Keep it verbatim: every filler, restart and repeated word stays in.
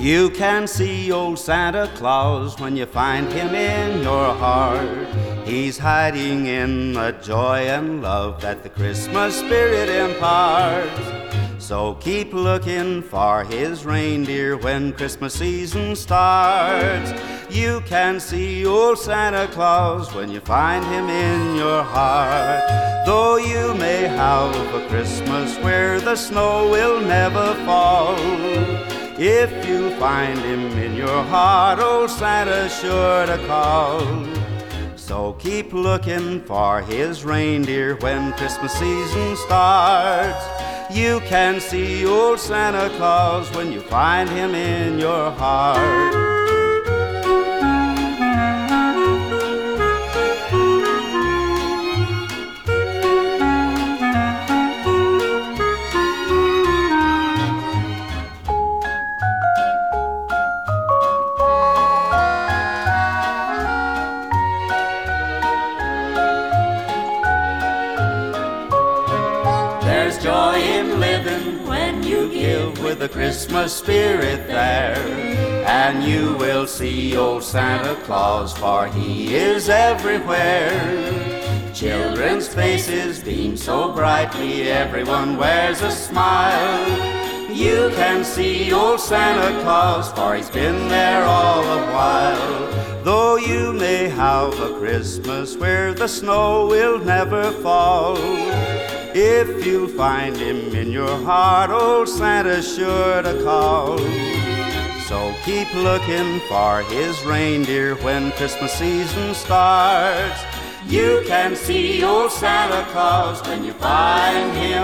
You can see old Santa Claus when you find him in your heart. He's hiding in the joy and love that the Christmas spirit imparts. So keep looking for his reindeer when Christmas season starts. You can see old Santa Claus when you find him in your heart. Though you may have a Christmas where the snow will never fall, if you find him in your heart, old Santa's sure to call. So keep looking for his reindeer when Christmas season starts. You can see old Santa Claus when you find him in your heart. There's joy in living when you give with the Christmas spirit there. And you will see old Santa Claus, for he is everywhere. Children's faces beam so brightly, everyone wears a smile. You can see old Santa Claus, for he's been there all the while. Though you may have a Christmas where the snow will never fall, if you find him in your heart, old Santa's sure to call. So keep looking for his reindeer when Christmas season starts. You can see old Santa Claus when you find him